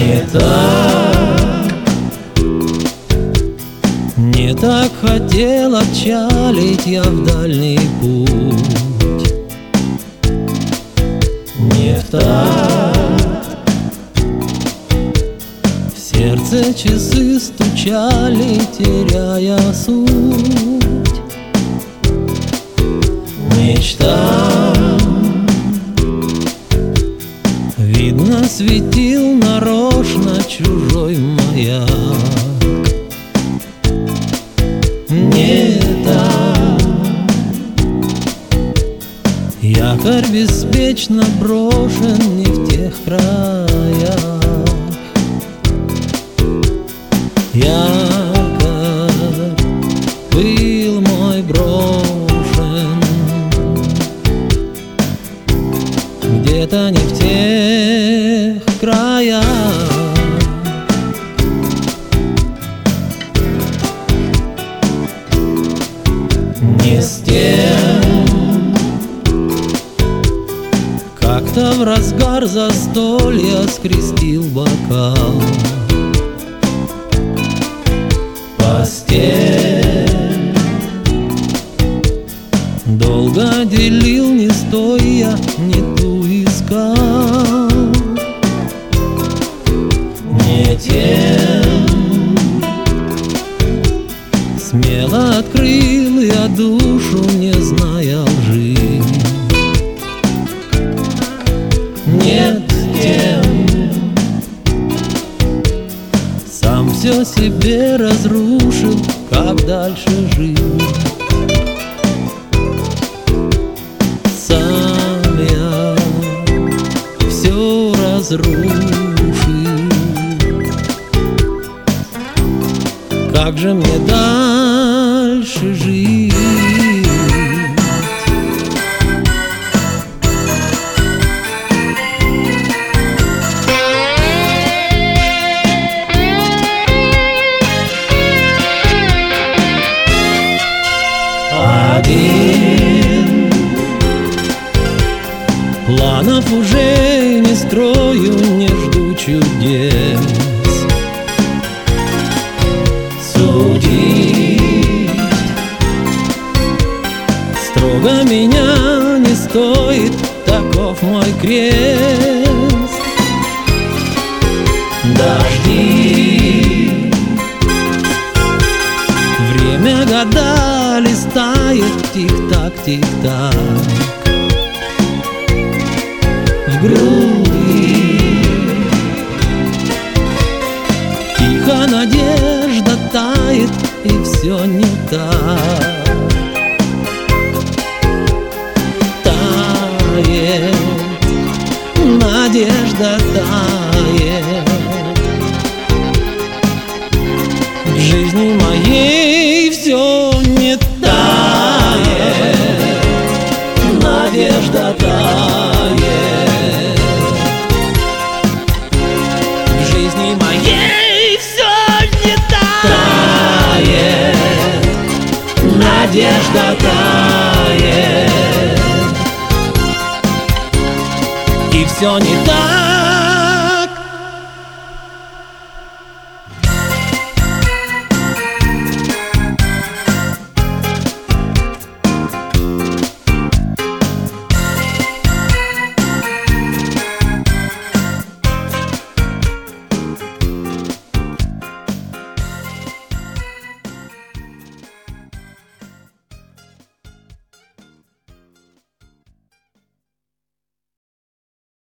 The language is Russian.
Не так хотел отчалить я в дальний путь. Не так. В сердце часы стучали, теряя суть. Мечта, видно, светил нарочно чужой маяк. Не так. Якорь беспечно брошен не в тех краях. Якорь был мой брошен где-то не в тех краях. Не с тем. Как-то в разгар застолья скрестил бокал. Постель долго делил, не стоя, не ту искал. Не тем. Смело открыл я душу, не зная лжи. Нет тем. Сам все себе разрушил, как дальше жить. Сам я все разрушил. Как же мне дальше жить? Один. Планов уже не строю, не жду чудес. Судить строго меня не стоит, таков мой крест. Дожди, время года листает, тик-так, тик-так. В груди тихо надежда тает, и все не так. Тает, надежда тает. В жизни моей все не тает. Надежда тает. В жизни моей все не тает. Надежда тает. И все не так.